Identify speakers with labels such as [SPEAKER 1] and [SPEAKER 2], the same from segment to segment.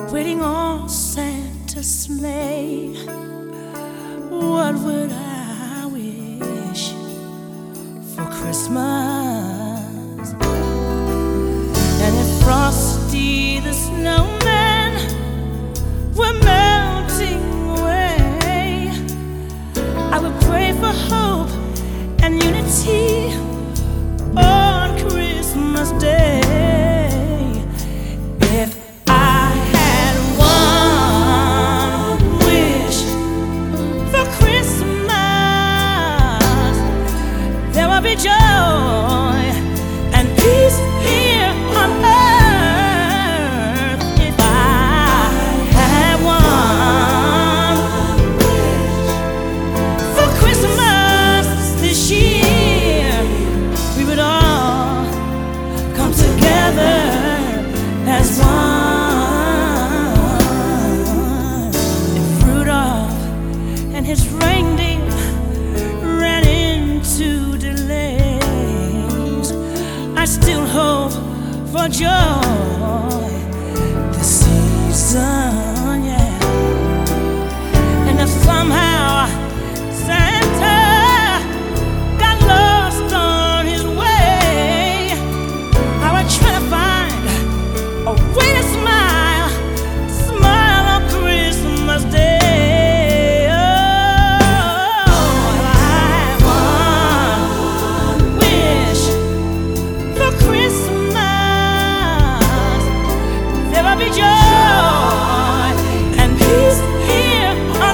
[SPEAKER 1] waiting on Santa's sleigh. What would I wish for Christmas? And if Frosty the Snowman were melting away, I would pray for hope and unity on Christmas Day. If I had one wish for Christmas, there would be joy and peace here on earth. If I had one wish for Christmas this year, we would all come together as one. If Rudolph and his reindeer ran into delays, I still hope for joy this season, yeah. And if somehow Santa got lost on his way, I would try to find a way to smile, smile on Christmas Day. Oh, if I had one wish for Christmas, there would be joy and peace here on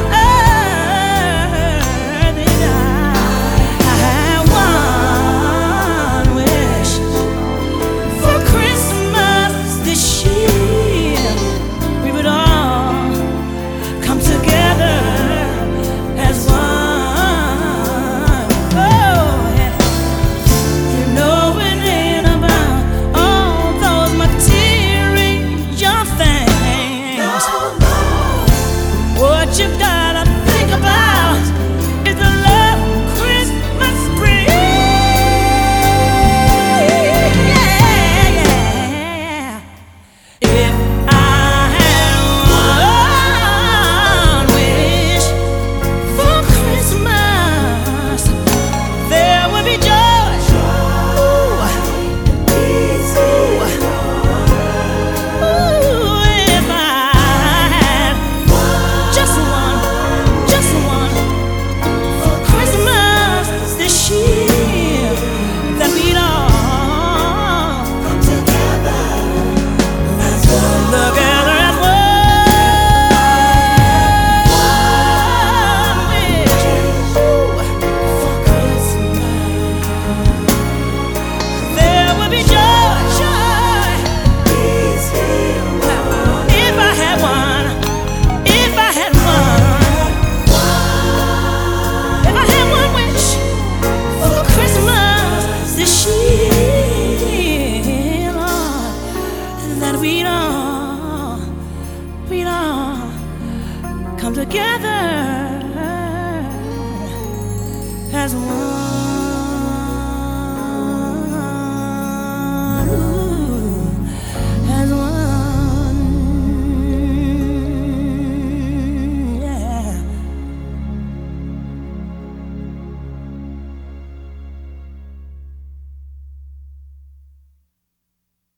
[SPEAKER 1] earth. And I had one wish for Christmas this year, we would all come together as one. Oh, yeah. You know it ain't about all those material things. What you gotta think about is the love Christmas brings. Yeah. If I had one wish for Christmas, there would be joy. Ooh. Ooh, if I had just one for Christmas this year, that we'd all come together as one. Together as one wish. Ooh, for Christmas, there would be joy. If I had one, if I had one, if I had one wish for Christmas this year, Lord, that we'd all come together as one.